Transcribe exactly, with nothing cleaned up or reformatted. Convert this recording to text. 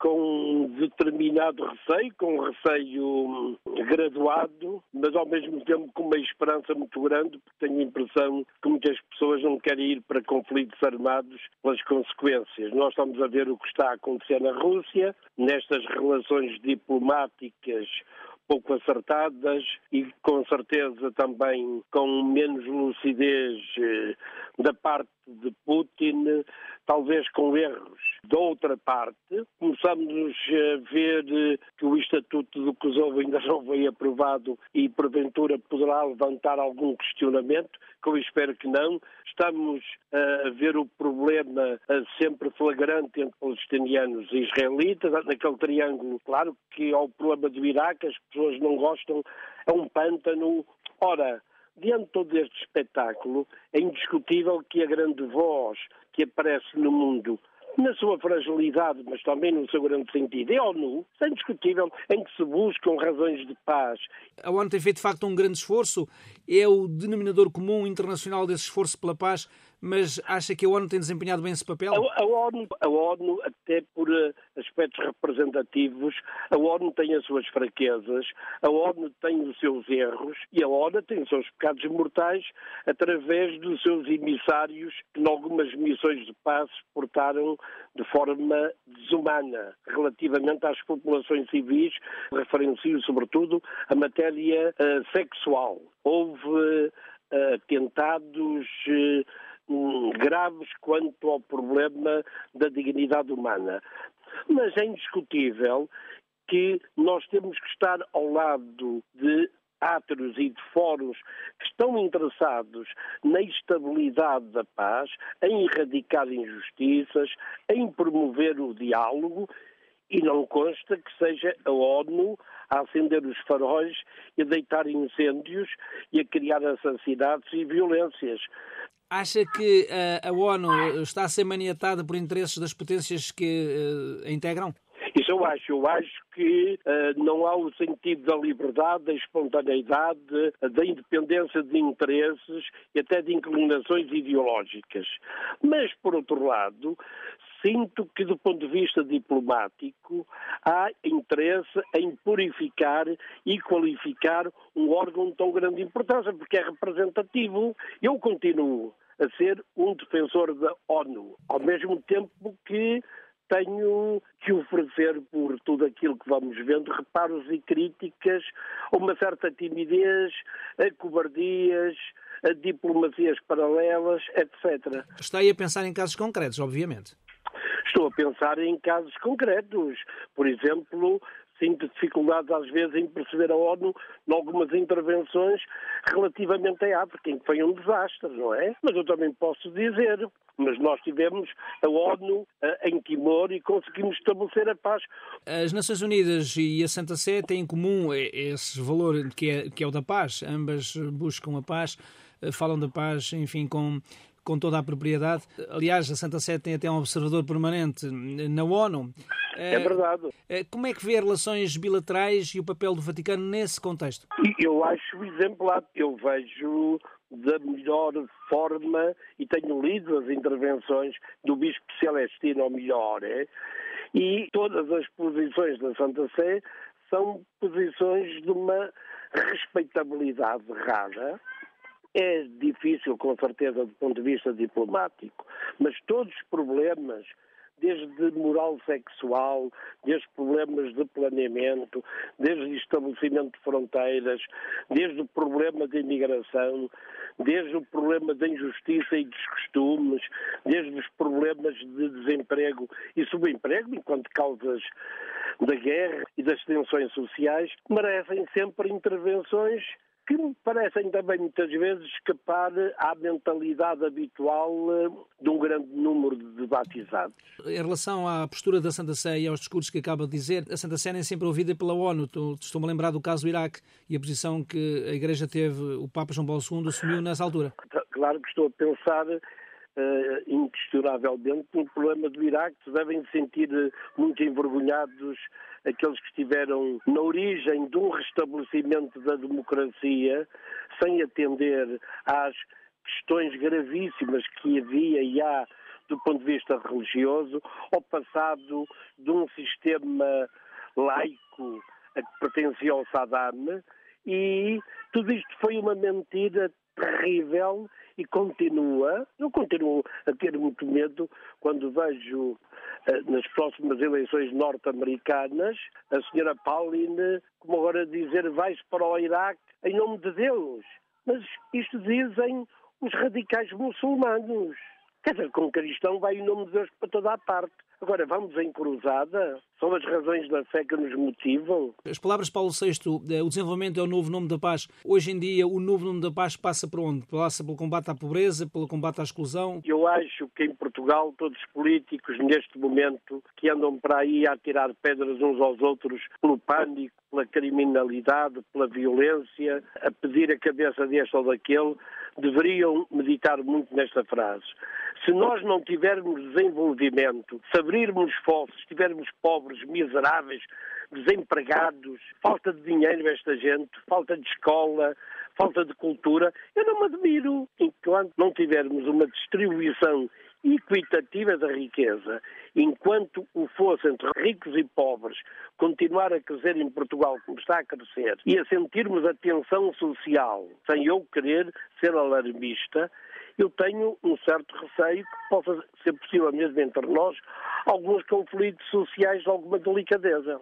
com um determinado receio, com um receio graduado, mas ao mesmo tempo com uma esperança muito grande, porque tenho a impressão que muitas pessoas não querem ir para conflitos armados pelas consequências. Nós estamos a ver o que está a acontecer na Rússia, nestas relações diplomáticas pouco acertadas e com certeza também com menos lucidez eh, da parte de Putin, talvez com erros da outra parte. Começamos a ver eh, que o Estatuto do Kosovo ainda não foi aprovado e porventura poderá levantar algum questionamento, que eu espero que não. Estamos a ver o problema eh, sempre flagrante entre palestinianos e israelitas, naquele triângulo. Claro que há o problema do Iraque, as pessoas não gostam, é um pântano. Ora, diante de todo este espetáculo, é indiscutível que a grande voz que aparece no mundo, na sua fragilidade, mas também no seu grande sentido, é a ONU, é indiscutível, em que se buscam razões de paz. A ONU tem feito, de facto, um grande esforço, é o denominador comum internacional desse esforço pela paz, mas acha que a ONU tem desempenhado bem esse papel? A, a, ONU, a ONU, até por uh, aspectos representativos, a ONU tem as suas fraquezas, a ONU tem os seus erros e a ONU tem os seus pecados mortais através dos seus emissários que, em algumas missões de paz, se portaram de forma desumana relativamente às populações civis, referencio sobretudo a matéria uh, sexual. Houve uh, atentados uh, graves quanto ao problema da dignidade humana. Mas é indiscutível que nós temos que estar ao lado de áteros e de fóruns que estão interessados na estabilidade da paz, em erradicar injustiças, em promover o diálogo, e não consta que seja a ONU a acender os faróis e a deitar incêndios e a criar assassinatos e violências. Acha que a ONU está a ser maniatada por interesses das potências que a integram? Isso eu acho. Eu acho que uh, não há o sentido da liberdade, da espontaneidade, da independência de interesses e até de inclinações ideológicas. Mas, por outro lado, sinto que, do ponto de vista diplomático, há interesse em purificar e qualificar um órgão de tão grande importância, porque é representativo. Eu continuo a ser um defensor da ONU, ao mesmo tempo que tenho que oferecer, por tudo aquilo que vamos vendo, reparos e críticas a uma certa timidez, a cobardias, a diplomacias paralelas, etcétera. Está aí a pensar em casos concretos, obviamente. Estou a pensar em casos concretos. Por exemplo, sinto dificuldades às vezes em perceber a ONU em algumas intervenções relativamente à África, em que foi um desastre, não é? Mas eu também posso dizer, mas nós tivemos a ONU uh, em Timor e conseguimos estabelecer a paz. As Nações Unidas e a Santa Sé têm em comum esse valor que é, que é o da paz. Ambas buscam a paz, falam da paz, enfim, com... com toda a propriedade. Aliás, a Santa Sé tem até um observador permanente na ONU. É verdade. Como é que vê as relações bilaterais e o papel do Vaticano nesse contexto? Eu acho exemplar. Eu vejo da melhor forma, e tenho lido as intervenções do Bispo Celestino ao melhor, é? E todas as posições da Santa Sé são posições de uma respeitabilidade rara. É difícil, com certeza, do ponto de vista diplomático, mas todos os problemas, desde moral sexual, desde problemas de planeamento, desde estabelecimento de fronteiras, desde o problema da imigração, desde o problema da injustiça e dos costumes, desde os problemas de desemprego e subemprego, enquanto causas da guerra e das tensões sociais, merecem sempre intervenções que me parecem também muitas vezes escapar à mentalidade habitual de um grande número de batizados. Em relação à postura da Santa Sé e aos discursos que acaba de dizer, a Santa Sé nem sempre é ouvida pela ONU. Estou-me a lembrar do caso do Iraque e a posição que a Igreja teve, o Papa João Paulo segundo assumiu nessa altura. Claro que estou a pensar Uh, inquestionavelmente no problema do Iraque. Se devem sentir uh, muito envergonhados aqueles que estiveram na origem de um restabelecimento da democracia sem atender às questões gravíssimas que havia e há do ponto de vista religioso, ao passado de um sistema laico a que pertencia ao Saddam, e tudo isto foi uma mentira terrível e continua. Eu continuo a ter muito medo quando vejo nas próximas eleições norte-americanas a senhora Palin, como agora dizer, vai-se para o Iraque em nome de Deus. Mas isto dizem os radicais muçulmanos. Quer dizer, com cristão vai em nome de Deus para toda a parte. Agora, vamos em cruzada? São as razões da fé que nos motivam? As palavras de Paulo sexto, o desenvolvimento é o novo nome da paz. Hoje em dia, o novo nome da paz passa por onde? Passa pelo combate à pobreza, pelo combate à exclusão? Eu acho que em Portugal todos os políticos, neste momento, que andam para aí a tirar pedras uns aos outros pelo pânico, pela criminalidade, pela violência, a pedir a cabeça deste ou daquele, deveriam meditar muito nesta frase. Se nós não tivermos desenvolvimento, se abrirmos fossos, se tivermos pobres, miseráveis, desempregados, falta de dinheiro a esta gente, falta de escola, falta de cultura, eu não me admiro. Enquanto não tivermos uma distribuição equitativa da riqueza, enquanto o fosse entre ricos e pobres, continuar a crescer em Portugal como está a crescer, e a sentirmos a tensão social, sem eu querer ser alarmista, eu tenho um certo receio que possa ser possível mesmo entre nós alguns conflitos sociais de alguma delicadeza.